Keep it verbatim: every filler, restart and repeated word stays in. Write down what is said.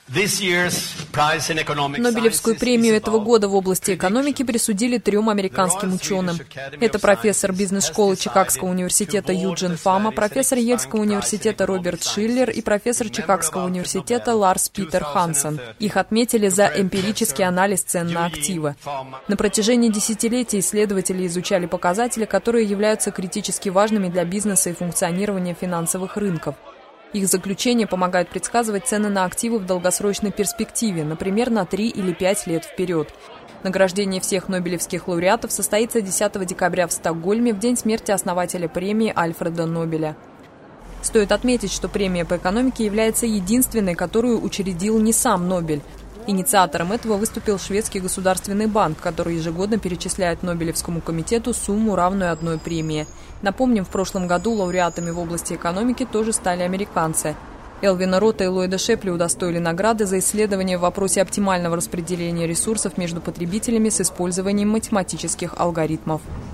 Нобелевскую премию этого года в области экономики присудили трем американским ученым. Это профессор бизнес-школы Чикагского университета Юджин Фама, профессор Йельского университета Роберт Шиллер и профессор Чикагского университета Ларс Питер Хансен. Их отметили за эмпирический анализ цен на активы. На протяжении десятилетий исследователи изучали показатели, которые являются критически важными для бизнеса и функционирования финансовых рынков. Их заключение помогает предсказывать цены на активы в долгосрочной перспективе, например, на три или пять лет вперед. Награждение всех нобелевских лауреатов состоится десятого декабря в Стокгольме, в день смерти основателя премии Альфреда Нобеля. Стоит отметить, что премия по экономике является единственной, которую учредил не сам Нобель. Инициатором этого выступил Шведский государственный банк, который ежегодно перечисляет Нобелевскому комитету сумму, равную одной премии. Напомним, в прошлом году лауреатами в области экономики тоже стали американцы. Элвина Рота и Ллойда Шепли удостоили награды за исследования в вопросе оптимального распределения ресурсов между потребителями с использованием математических алгоритмов.